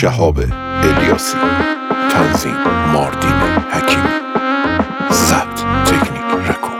شهاب الیاسی، تنظیم ماردین حکیمی، ضبط تکنیک رکورد.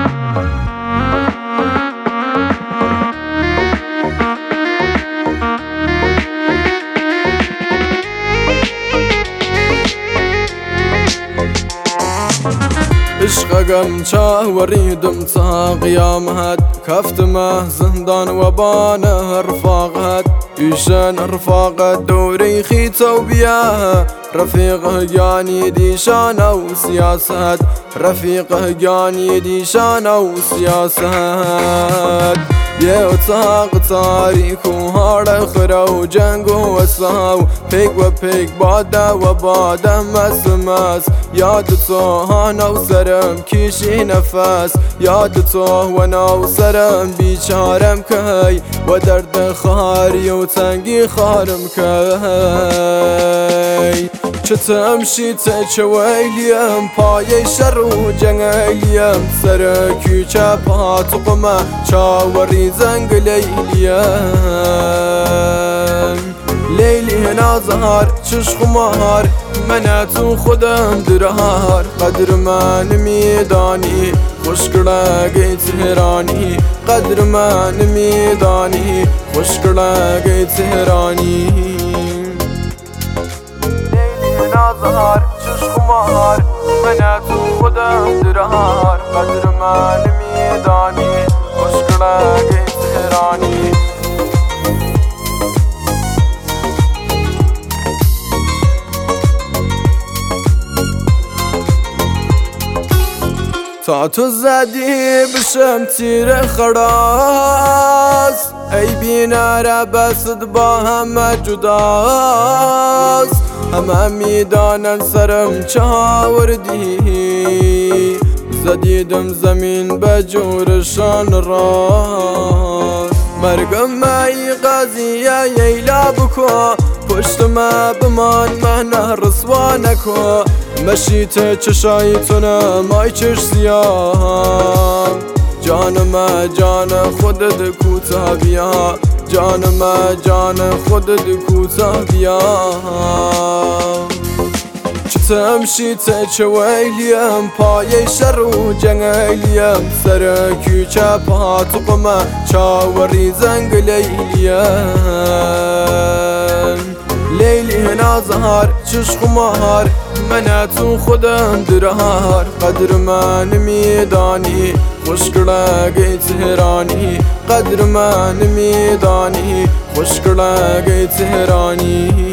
عشقم چاوریدم تا قیامت، کفتمه زندان و بانه رفاقت، ایشان رفاقت دوری خیت و بیا، رفیق گانی دیشان و سیاست، رفیق گانی دیشان و سیاست. یه اتاق تاریک و هار خرا و جنگ و وساو، پیک و پیک باده و باده مسمس، یاد تو هانا و سرم کیشی نفس، یاد تو و ناو سرم بیچارم که و درد خاری و تنگی خارم که چتمشی تچویلیم پای شر و جنگلیم، سر کوچه پات قمه چاوری زنگ لیلیم، لیلی نازهار چشق مهار من تو خودم درهار، قدر من میدانی خوشگلگی تهرانی، قدر من میدانی خوشگلگی تهرانی، لیلی نازهار چشق مهار من تو خودم درهار، قدر من میدانی خوشگلگی تهرانی. تا تو زدی بشم تیر خلاص، ای بیناره بست با همه جداست، همه میدانن سرم چه آوردی، زدیدم زمین به جورشان راست، مرگم ای قضیه ییلا بکن، پشت ما بمان من رسوا نکن، مشیت چشایتونه مای چش سیاه، جانم جان خودت کوتاه بیا، جانم جان خودت کوتاه بیا، چتمشی تچویلیم پای شر و جنگلیم، سر کوچه پات قمه چاوری زنگ لیلیم، لیلی نازهار چشق مهار من تو خودم درهار، قدر من میدانی خوشگلگی تهرانی، قدر من میدانی خوشگلگی تهرانی.